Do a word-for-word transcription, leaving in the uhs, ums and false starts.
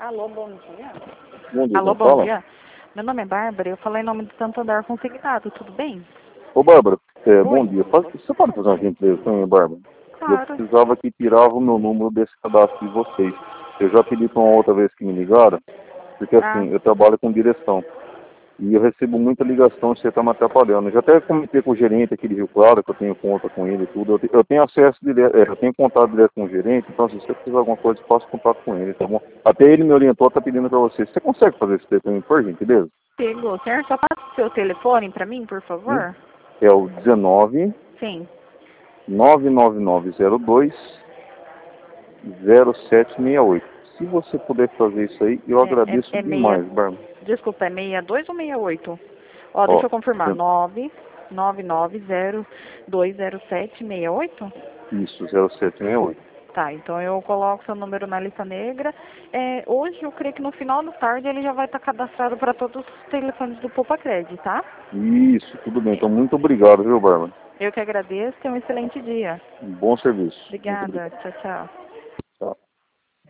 Alô, bom dia. Bom dia, Alô, quem bom fala? dia. Meu nome é Bárbara, eu falei em nome do Santo Andar Consignado, tudo bem? Ô, Bárbara, é, bom Oi. dia. Faz- Você pode fazer uma gentileza para mim, Bárbara? Eu Claro. precisava que tirava o meu número desse cadastro de vocês. Eu já pedi para uma outra vez que me ligaram, porque Ah, assim, eu trabalho com direção. E eu recebo muita ligação e você está me atrapalhando. Eu já até comentei com o gerente aqui de Rio Claro, que eu tenho conta com ele e tudo. Eu, te- eu tenho acesso direto, é, eu tenho contato direto com o gerente, então se você precisar de alguma coisa, eu faço contato com ele, tá bom? Até ele me orientou, tá pedindo para você. Você consegue fazer isso para mim, por gentileza? Pegou. O senhor só passa o seu telefone para mim, por Hum? favor? É o dezenove, Sim. nove nove nove zero dois, zero sete seis oito. Se você puder fazer isso aí, eu É, é, agradeço é meia... demais, Bárbara. Desculpa, é meia dois ou meia oito? Ó, deixa Ó, eu confirmar. cê- Nove nove nove zero dois zero sete seis oito? isso, zero sete seis oito. Tá, então eu coloco seu número na lista negra. É, hoje eu creio que no final da tarde ele já vai estar cadastrado para todos os telefones do Poupa Cred, tá? Isso, tudo bem. Então, muito obrigado, viu, Bárbara? Eu que agradeço, tenha um excelente dia. Um bom serviço. Muito obrigado. Obrigada, tchau, tchau.